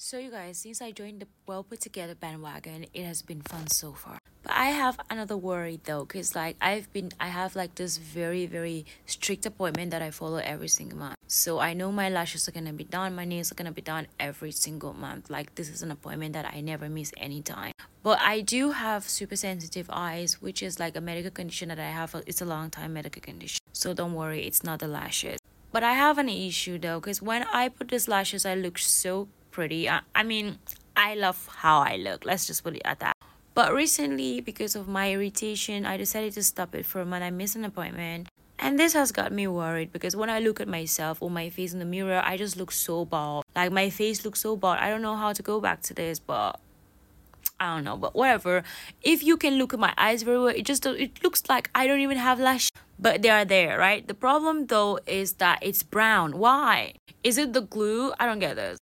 So you guys, since I joined the well put together bandwagon, it has been fun so far. But I have another worry though, cause like I have like this very strict appointment that I follow every single month. So I know my lashes are gonna be done, my nails are gonna be done every single month. Like this is an appointment that I never miss any time. But I do have super sensitive eyes, which is like a medical condition that I have. It's a long time medical condition. So don't worry, it's not the lashes. But I have an issue though, because when I put these lashes, I look so pretty. I mean, I love how I look. Let's just put it at that. But recently, because of my irritation, I decided to stop it for a month. I missed an appointment. And this has got me worried because when I look at myself or my face in the mirror, I just look so bald. Like my face looks so bald. I don't know how to go back to this, but I don't know, but whatever. If you can look at my eyes very well, it looks like I don't even have lashes, but they are there, right? The problem though is that it's brown. Why? Is it the glue? I don't get this.